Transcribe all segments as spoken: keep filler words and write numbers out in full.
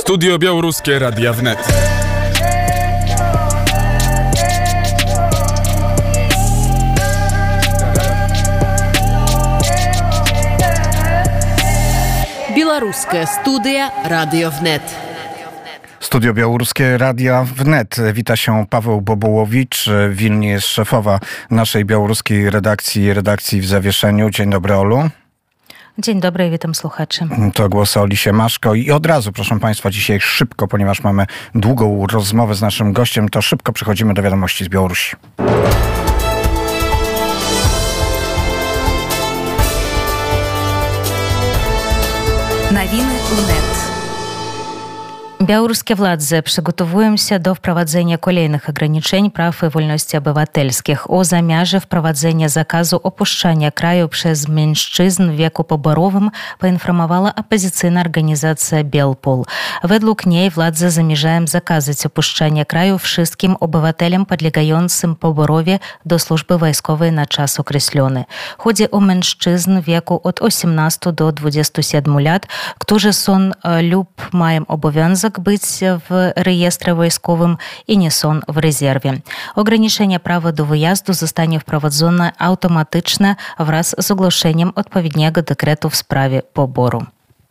Studio Białoruskie Radia Wnet. Białoruskie Studia Radio Wnet. Studio Białoruskie Radia Wnet. Wita się Paweł Bobołowicz. W Wilnie jest szefowa naszej białoruskiej redakcji, redakcji w zawieszeniu. Dzień dobry, Olu. Dzień dobry, witam słuchaczy. To głos Olisie Maszko i od razu, proszę Państwa, dzisiaj szybko, ponieważ mamy długą rozmowę z naszym gościem, to szybko przechodzimy do wiadomości z Białorusi. Новины УНЕТ. Белорусские владзе przygotowują до впроваджения kolejnych ograniczeń praw i wolności obywatelskich. O zamiarze wprowadzenia zakazu opuszczania kraju przez mężczyzn w wieku poborowym poinformowała opozycyjna organizacja Bielpol. Według niej władze zamierzają zakazać opuszczania kraju wszystkim obywatelom podlegającym poborowie do służby wojskowej na czas określony. Chodzi o mężczyzn w wieku od osiemnastu do dwudziestu siedmiu lat, którzy są lub mają obowiązek być w rejestrze wojskowym i nie są w rezerwie. Ograniczenie prawa do wyjazdu zostanie wprowadzone automatycznie wraz z ogłoszeniem odpowiedniego dekretu w sprawie poboru.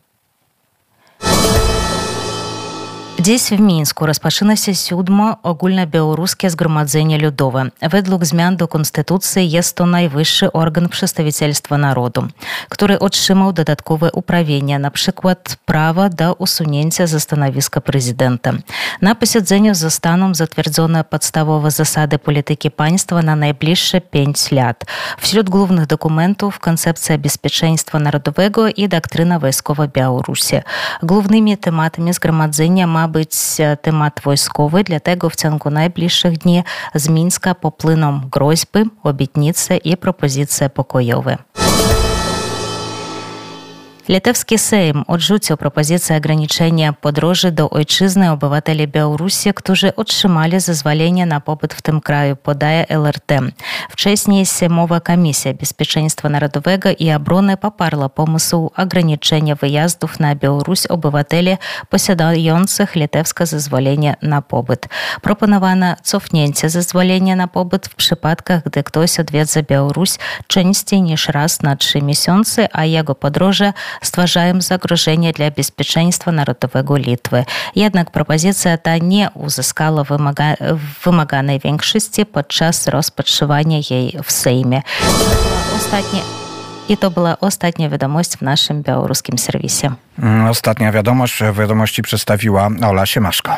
Dziś w Mińsku rozpoczyna się siódme ogólnobiałoruskie Zgromadzenie Ludowe. Według zmian do konstytucji jest to najwyższy organ przedstawicielstwa narodu, który otrzymał dodatkowe uprawnienia, na przykład prawo do usunięcia ze stanowiska prezydenta. Na posiedzeniu zostaną zatwierdzone podstawowe zasady polityki państwa na najbliższe pięć lat. Wśród głównych dokumentów koncepcja bezpieczeństwa narodowego i doktryna wojskowa Białorusi. Głównymi tematami zgromadzenia ma być temat wojskowy, dlatego w ciągu najbliższych dni z Mińska popłyną groźby, obietnice i propozycje pokojowe. Litewski Sejm odrzucił propozycję ograniczenia podróży do ojczyzny obywateli Białorusi, którzy otrzymali zezwolenie na pobyt w tym kraju, podaje L R T. Wcześniej Sejmowa Komisja Bezpieczeństwa Narodowego i Obrony poparła pomysł ograniczenia wyjazdów na Białoruś obywateli posiadających litewskie zezwolenie na pobyt. Proponowano cofnięcie zezwolenia na pobyt w przypadkach, gdy ktoś odwiedza Białoruś częściej niż raz na trzy miesiące, a jego podróże stwarzają zagrożenie dla bezpieczeństwa narodowego Litwy. Jednak propozycja ta nie uzyskała wymaga- wymaganej większości podczas rozpatrywania jej w Sejmie. Ostatnie I to była ostatnia wiadomość w naszym białoruskim serwisie. Ostatnia wiadomość. Wiadomości przedstawiła Ola Siemaszko.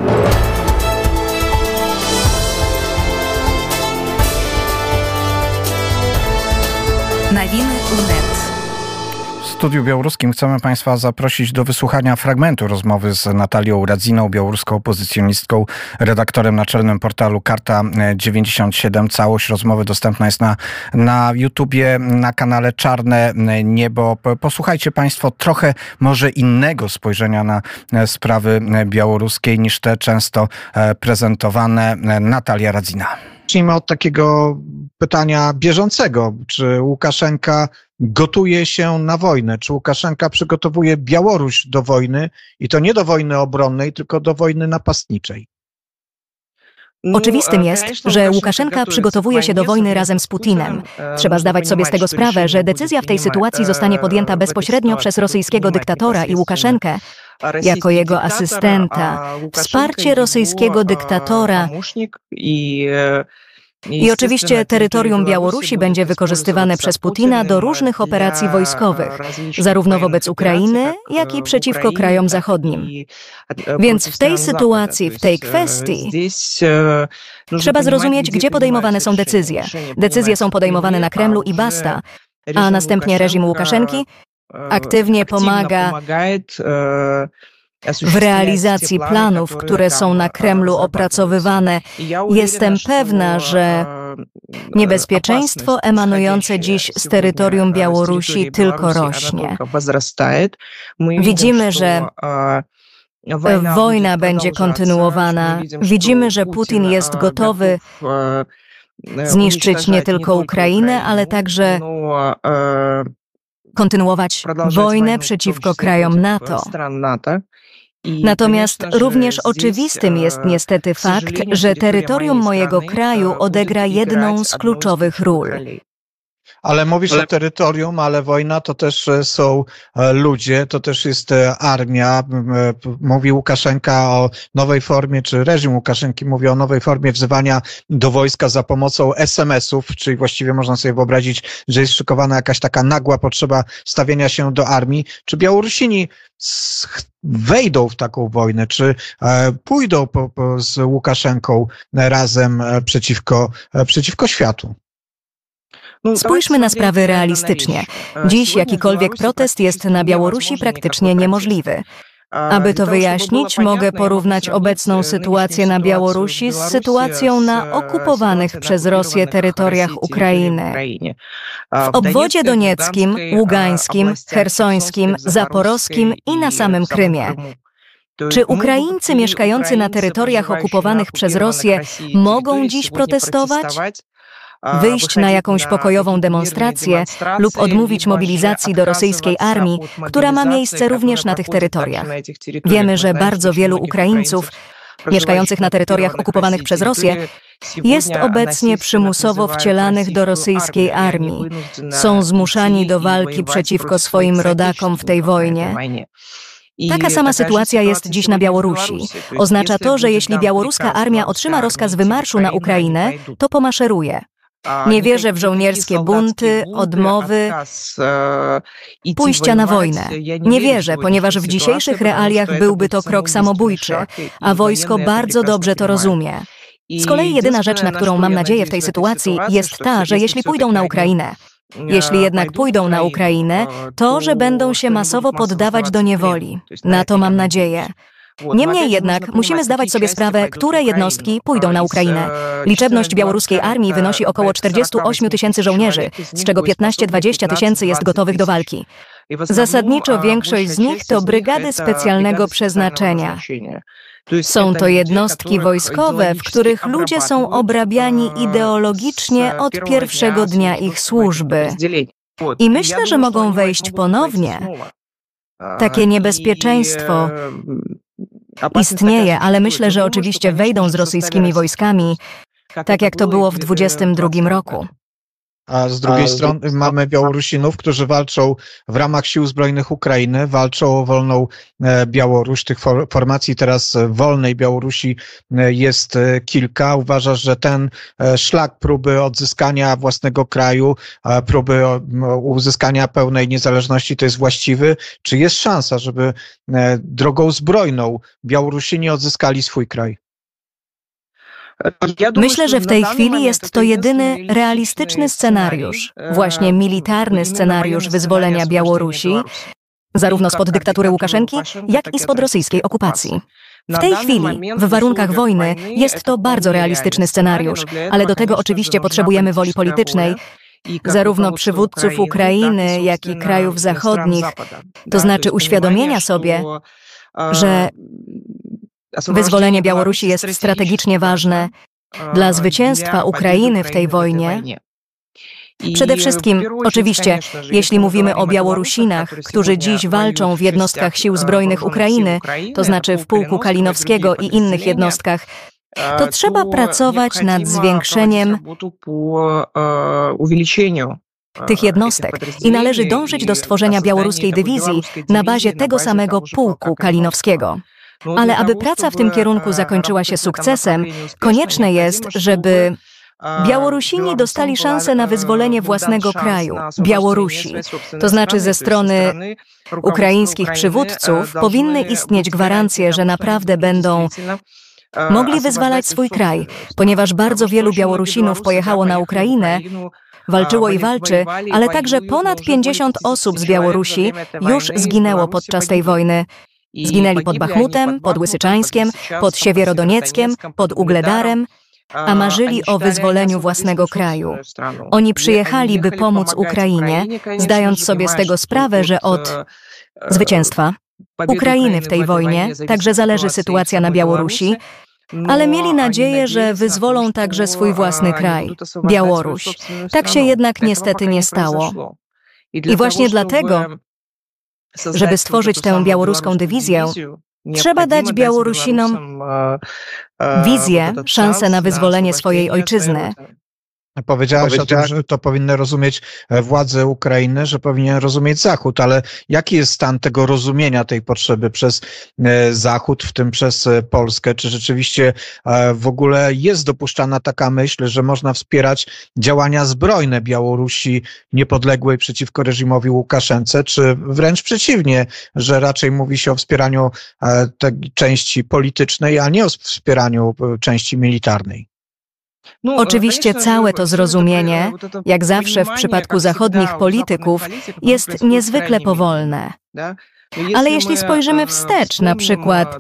Новины УНЕТ. W Studiu Białoruskim chcemy Państwa zaprosić do wysłuchania fragmentu rozmowy z Natalią Radziną, białoruską opozycjonistką, redaktorem naczelnym portalu Karta dziewięćdziesiąt siedem. Całość rozmowy dostępna jest na, na YouTubie, na kanale Czarne Niebo. Posłuchajcie Państwo trochę może innego spojrzenia na sprawy białoruskie niż te często prezentowane. Natalia Radzina. Zacznijmy od takiego pytania bieżącego. Czy Łukaszenka gotuje się na wojnę? Czy Łukaszenka przygotowuje Białoruś do wojny i to nie do wojny obronnej, tylko do wojny napastniczej? Oczywistym jest, że Łukaszenka przygotowuje się do wojny razem z Putinem. Trzeba zdawać sobie z tego sprawę, że decyzja w tej sytuacji zostanie podjęta bezpośrednio przez rosyjskiego dyktatora i Łukaszenkę jako jego asystenta. Wsparcie rosyjskiego dyktatora i oczywiście terytorium Białorusi będzie wykorzystywane przez Putina do różnych operacji wojskowych, zarówno wobec Ukrainy, jak i przeciwko krajom zachodnim. Więc w tej sytuacji, w tej kwestii trzeba zrozumieć, gdzie podejmowane są decyzje. Decyzje są podejmowane na Kremlu i basta, a następnie reżim Łukaszenki aktywnie pomaga w realizacji planów, które są na Kremlu opracowywane. Jestem pewna, że niebezpieczeństwo emanujące dziś z terytorium Białorusi tylko rośnie. Widzimy, że wojna będzie kontynuowana. Widzimy, że Putin jest gotowy zniszczyć nie tylko Ukrainę, ale także kontynuować wojnę przeciwko krajom NATO. Natomiast również oczywistym jest niestety fakt, że terytorium mojego kraju odegra jedną z kluczowych ról. Ale mówisz ale... o terytorium, ale wojna to też są ludzie, to też jest armia. Mówi Łukaszenka o nowej formie, czy reżim Łukaszenki mówi o nowej formie wzywania do wojska za pomocą es em esów, czyli właściwie można sobie wyobrazić, że jest szykowana jakaś taka nagła potrzeba stawienia się do armii. Czy Białorusini wejdą w taką wojnę, czy pójdą po, po, z Łukaszenką razem przeciwko, przeciwko światu? Spójrzmy na sprawy realistycznie. Dziś jakikolwiek protest jest na Białorusi praktycznie niemożliwy. Aby to wyjaśnić, mogę porównać obecną sytuację na Białorusi z sytuacją na okupowanych przez Rosję terytoriach Ukrainy. W obwodzie donieckim, ługańskim, chersońskim, zaporowskim i na samym Krymie. Czy Ukraińcy mieszkający na terytoriach okupowanych przez Rosję mogą dziś protestować? Wyjść na jakąś pokojową demonstrację lub odmówić mobilizacji do rosyjskiej armii, która ma miejsce również na tych terytoriach. Wiemy, że bardzo wielu Ukraińców mieszkających na terytoriach okupowanych przez Rosję jest obecnie przymusowo wcielanych do rosyjskiej armii. Są zmuszani do walki przeciwko swoim rodakom w tej wojnie. Taka sama sytuacja jest dziś na Białorusi. Oznacza to, że jeśli białoruska armia otrzyma rozkaz wymarszu na Ukrainę, to pomaszeruje. Nie wierzę w żołnierskie bunty, odmowy, pójścia na wojnę. Nie wierzę, ponieważ w dzisiejszych realiach byłby to krok samobójczy, a wojsko bardzo dobrze to rozumie. Z kolei jedyna rzecz, na którą mam nadzieję w tej sytuacji, jest ta, że jeśli pójdą na Ukrainę, jeśli jednak pójdą na Ukrainę, to, że będą się masowo poddawać do niewoli. Na to mam nadzieję. Niemniej jednak musimy zdawać sobie sprawę, które jednostki pójdą na Ukrainę. Liczebność białoruskiej armii wynosi około czterdzieści osiem tysięcy żołnierzy, z czego piętnaście do dwudziestu tysięcy jest gotowych do walki. Zasadniczo większość z nich to brygady specjalnego przeznaczenia. Są to jednostki wojskowe, w których ludzie są obrabiani ideologicznie od pierwszego dnia ich służby. I myślę, że mogą wejść ponownie. Takie niebezpieczeństwo istnieje, ale myślę, że oczywiście wejdą z rosyjskimi wojskami, tak jak to było w dwudziestym drugim roku. A z drugiej strony mamy Białorusinów, którzy walczą w ramach Sił Zbrojnych Ukrainy, walczą o wolną Białoruś. Tych formacji teraz wolnej Białorusi jest kilka. Uważasz, że ten szlak próby odzyskania własnego kraju, próby uzyskania pełnej niezależności to jest właściwy? Czy jest szansa, żeby drogą zbrojną Białorusini odzyskali swój kraj? Myślę, że w tej chwili jest to jedyny realistyczny scenariusz, właśnie militarny scenariusz wyzwolenia Białorusi, zarówno spod dyktatury Łukaszenki, jak i spod rosyjskiej okupacji. W tej chwili, w warunkach wojny, jest to bardzo realistyczny scenariusz, ale do tego oczywiście potrzebujemy woli politycznej, zarówno przywódców Ukrainy, jak i krajów zachodnich, to znaczy uświadomienia sobie, że wyzwolenie Białorusi jest strategicznie ważne dla zwycięstwa Ukrainy w tej wojnie. Przede wszystkim, oczywiście, jeśli mówimy o Białorusinach, którzy dziś walczą w jednostkach Sił Zbrojnych Ukrainy, to znaczy w Pułku Kalinowskiego i innych jednostkach, to trzeba pracować nad zwiększeniem tych jednostek i należy dążyć do stworzenia białoruskiej dywizji na bazie tego samego Pułku Kalinowskiego. Ale aby praca w tym kierunku zakończyła się sukcesem, konieczne jest, żeby Białorusini dostali szansę na wyzwolenie własnego kraju, Białorusi. To znaczy ze strony ukraińskich przywódców powinny istnieć gwarancje, że naprawdę będą mogli wyzwalać swój kraj, ponieważ bardzo wielu Białorusinów pojechało na Ukrainę, walczyło i walczy, ale także ponad pięćdziesiąt osób z Białorusi już zginęło podczas tej wojny. Zginęli pod Bachmutem, pod Łysyczańskiem, pod Siewierodonieckiem, pod Ugledarem, a marzyli o wyzwoleniu własnego kraju. Oni przyjechali, by pomóc Ukrainie, zdając sobie z tego sprawę, że od zwycięstwa Ukrainy w tej wojnie także zależy sytuacja na Białorusi, ale mieli nadzieję, że wyzwolą także swój własny kraj, Białoruś. Tak się jednak niestety nie stało. I właśnie dlatego, żeby stworzyć tę białoruską dywizję, Trzeba dać Białorusinom wizję, szansę na wyzwolenie swojej ojczyzny. Powiedziałeś o tym, że to powinny rozumieć władze Ukrainy, że powinien rozumieć Zachód, ale jaki jest stan tego rozumienia tej potrzeby przez Zachód, w tym przez Polskę? Czy rzeczywiście w ogóle jest dopuszczana taka myśl, że można wspierać działania zbrojne Białorusi niepodległej przeciwko reżimowi Łukaszence, czy wręcz przeciwnie, że raczej mówi się o wspieraniu tej części politycznej, a nie o wspieraniu części militarnej? Oczywiście całe to zrozumienie, jak zawsze w przypadku zachodnich polityków, jest niezwykle powolne. Ale jeśli spojrzymy wstecz, na przykład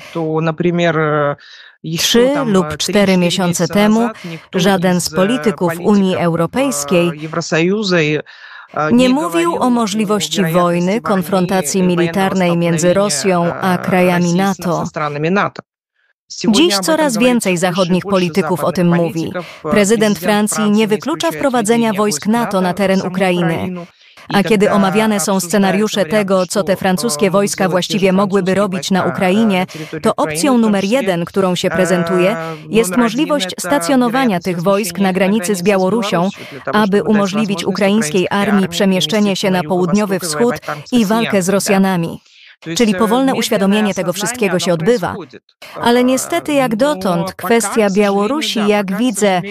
trzy lub cztery miesiące temu, żaden z polityków Unii Europejskiej nie mówił o możliwości wojny, konfrontacji militarnej między Rosją a krajami NATO. Dziś coraz więcej zachodnich polityków o tym mówi. Prezydent Francji nie wyklucza wprowadzenia wojsk NATO na teren Ukrainy. A kiedy omawiane są scenariusze tego, co te francuskie wojska właściwie mogłyby robić na Ukrainie, to opcją numer jeden, którą się prezentuje, jest możliwość stacjonowania tych wojsk na granicy z Białorusią, aby umożliwić ukraińskiej armii przemieszczenie się na południowy wschód i walkę z Rosjanami. Czyli powolne uświadomienie tego wszystkiego się odbywa. Ale niestety jak dotąd kwestia Białorusi, jak widzę,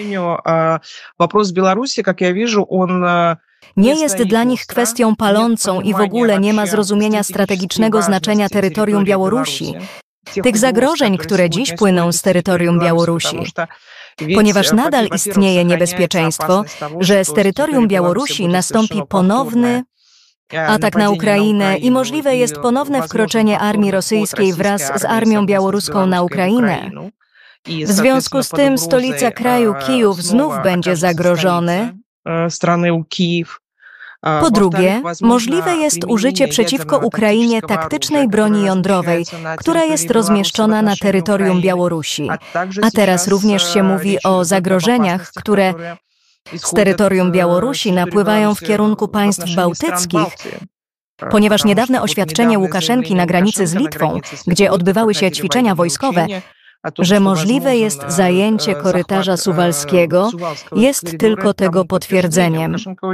nie jest dla nich kwestią palącą i w ogóle nie ma zrozumienia strategicznego znaczenia terytorium Białorusi, tych zagrożeń, które dziś płyną z terytorium Białorusi. Ponieważ nadal istnieje niebezpieczeństwo, że z terytorium Białorusi nastąpi ponowny atak na Ukrainę i możliwe jest ponowne wkroczenie armii rosyjskiej wraz z armią białoruską na Ukrainę. W związku z tym stolica kraju Kijów znów będzie zagrożony. Po drugie, możliwe jest użycie przeciwko Ukrainie taktycznej broni jądrowej, która jest rozmieszczona na terytorium Białorusi. A teraz również się mówi o zagrożeniach, które z terytorium Białorusi napływają w kierunku państw bałtyckich, ponieważ niedawne oświadczenie Łukaszenki na granicy z Litwą, gdzie odbywały się ćwiczenia wojskowe, że możliwe jest zajęcie korytarza suwalskiego, jest tylko tego potwierdzeniem.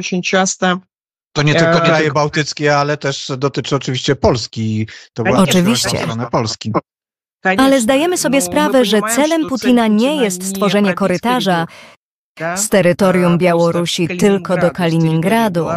To nie tylko kraje bałtyckie, ale też dotyczy oczywiście Polski. To oczywiście. Polski. Ale zdajemy sobie sprawę, że celem Putina nie jest stworzenie korytarza z terytorium Białorusi tylko do Kaliningradu,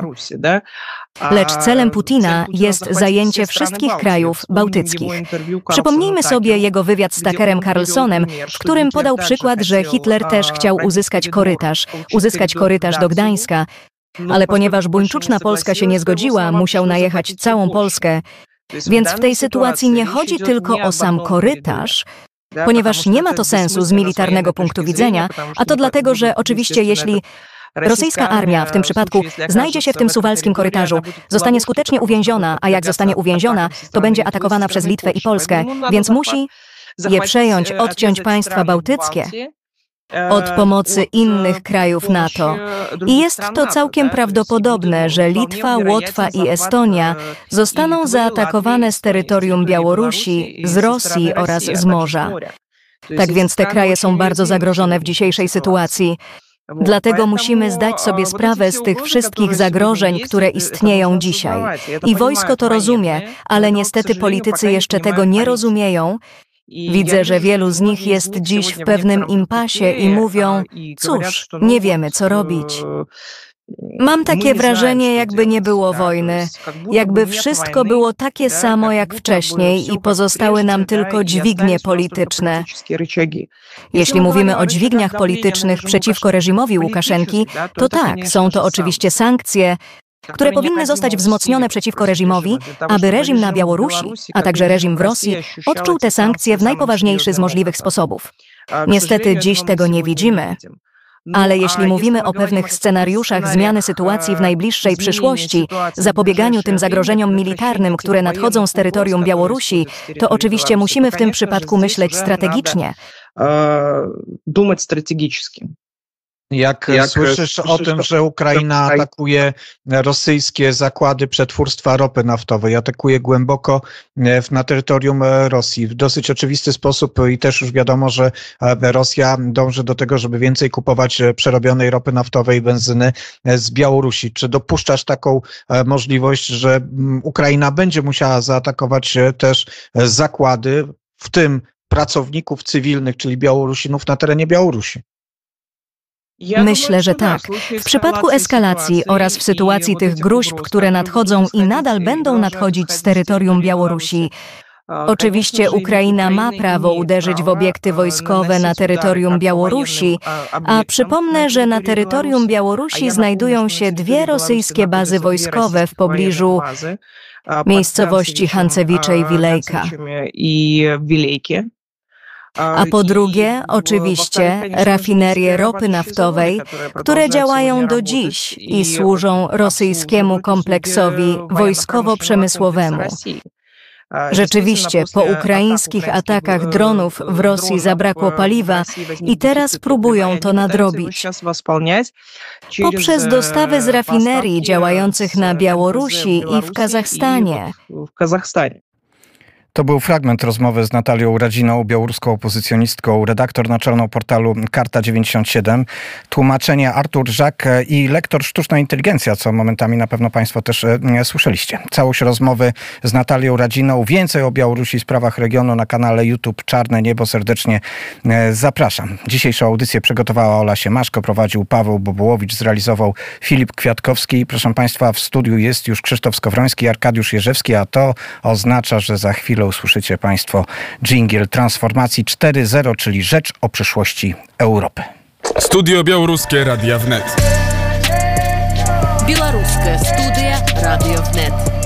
lecz celem Putina jest zajęcie wszystkich krajów bałtyckich. Przypomnijmy sobie jego wywiad z Tuckerem Carlsonem, w którym podał przykład, że Hitler też chciał uzyskać korytarz, uzyskać korytarz do Gdańska, ale ponieważ buńczuczna Polska się nie zgodziła, musiał najechać całą Polskę. Więc w tej sytuacji nie chodzi tylko o sam korytarz, ponieważ nie ma to sensu z militarnego punktu widzenia, a to dlatego, że oczywiście jeśli rosyjska armia w tym przypadku znajdzie się w tym suwalskim korytarzu, zostanie skutecznie uwięziona, a jak zostanie uwięziona, to będzie atakowana przez Litwę i Polskę, więc musi je przejąć, odciąć państwa bałtyckie od pomocy innych krajów NATO. I jest to całkiem prawdopodobne, że Litwa, Łotwa i Estonia zostaną zaatakowane z terytorium Białorusi, z Rosji oraz z morza. Tak więc te kraje są bardzo zagrożone w dzisiejszej sytuacji. Dlatego musimy zdać sobie sprawę z tych wszystkich zagrożeń, które istnieją dzisiaj. I wojsko to rozumie, ale niestety politycy jeszcze tego nie rozumieją. Widzę, że wielu z nich jest dziś w pewnym impasie i mówią, cóż, nie wiemy, co robić. Mam takie wrażenie, jakby nie było wojny, jakby wszystko było takie samo jak wcześniej i pozostały nam tylko dźwignie polityczne. Jeśli mówimy o dźwigniach politycznych przeciwko reżimowi Łukaszenki, to tak, są to oczywiście sankcje, które powinny zostać wzmocnione przeciwko reżimowi, aby reżim na Białorusi, a także reżim w Rosji odczuł te sankcje w najpoważniejszy z możliwych sposobów. Niestety dziś tego nie widzimy. Ale jeśli mówimy o pewnych scenariuszach zmiany sytuacji w najbliższej przyszłości, zapobieganiu tym zagrożeniom militarnym, które nadchodzą z terytorium Białorusi, to oczywiście musimy w tym przypadku myśleć strategicznie. Думать стратегически. Jak, Jak słyszysz, słyszysz o tym, że Ukraina atakuje rosyjskie zakłady przetwórstwa ropy naftowej, atakuje głęboko na terytorium Rosji w dosyć oczywisty sposób i też już wiadomo, że Rosja dąży do tego, żeby więcej kupować przerobionej ropy naftowej i benzyny z Białorusi. Czy dopuszczasz taką możliwość, że Ukraina będzie musiała zaatakować też zakłady, w tym pracowników cywilnych, czyli Białorusinów na terenie Białorusi? Myślę, że tak. W przypadku eskalacji oraz w sytuacji tych gruźb, które nadchodzą i nadal będą nadchodzić z terytorium Białorusi, oczywiście Ukraina ma prawo uderzyć w obiekty wojskowe na terytorium Białorusi, a przypomnę, że na terytorium Białorusi znajdują się dwie rosyjskie bazy wojskowe w pobliżu miejscowości Hancewicze i Wilejka. A po drugie, oczywiście, rafinerie ropy naftowej, które działają do dziś i służą rosyjskiemu kompleksowi wojskowo-przemysłowemu. Rzeczywiście, po ukraińskich atakach dronów w Rosji zabrakło paliwa i teraz próbują to nadrobić. Poprzez dostawy z rafinerii działających na Białorusi i w Kazachstanie. To był fragment rozmowy z Natalią Radziną, białoruską opozycjonistką, redaktor naczelną portalu Karta dziewięćdziesiąt siedem. Tłumaczenie Artur Żak i lektor sztuczna inteligencja, co momentami na pewno państwo też e, słyszeliście. Całość rozmowy z Natalią Radziną. Więcej o Białorusi i sprawach regionu na kanale YouTube Czarne Niebo. Serdecznie e, zapraszam. Dzisiejszą audycję przygotowała Ola Siemaszko, prowadził Paweł Bobołowicz, zrealizował Filip Kwiatkowski. Proszę państwa, w studiu jest już Krzysztof Skowroński, Arkadiusz Jerzewski, a to oznacza, że za chwilę usłyszycie państwo dżingiel transformacji cztery zero, czyli rzecz o przyszłości Europy. Studio Białoruskie Radia Wnet. Белорусская студия «Радио Внет».